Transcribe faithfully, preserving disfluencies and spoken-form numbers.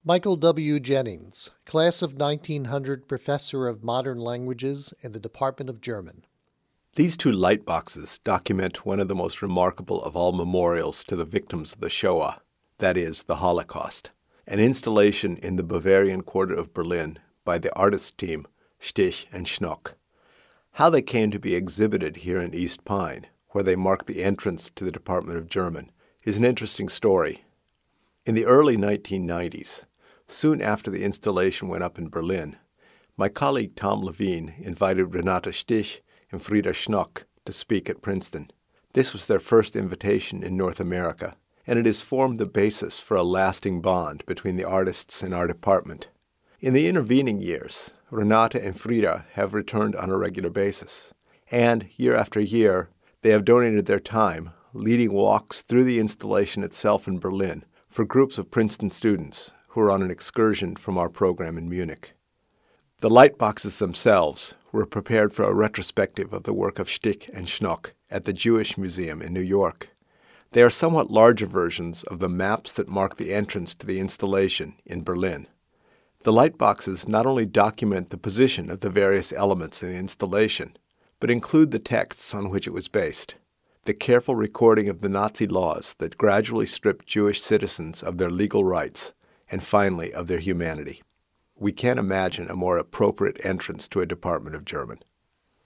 Michael W. Jennings, Class of nineteen hundred, Professor of Modern Languages in the Department of German. These two light boxes document one of the most remarkable of all memorials to the victims of the Shoah, that is, the Holocaust, an installation in the Bavarian quarter of Berlin by the artist team Stich and Schnock. How they came to be exhibited here in East Pine, where they mark the entrance to the Department of German, is an interesting story. In the early nineteen nineties, soon after the installation went up in Berlin, my colleague Tom Levine invited Renate Stich and Frieda Schnock to speak at Princeton. This was their first invitation in North America, and it has formed the basis for a lasting bond between the artists and our department. In the intervening years, Renate and Frieda have returned on a regular basis, and year after year, they have donated their time, leading walks through the installation itself in Berlin for groups of Princeton students who are on an excursion from our program in Munich. The light boxes themselves were prepared for a retrospective of the work of Stich and Schnock at the Jewish Museum in New York. They are somewhat larger versions of the maps that mark the entrance to the installation in Berlin. The light boxes not only document the position of the various elements in the installation, but include the texts on which it was based, the careful recording of the Nazi laws that gradually stripped Jewish citizens of their legal rights, and finally of their humanity. We can't imagine a more appropriate entrance to a Department of German.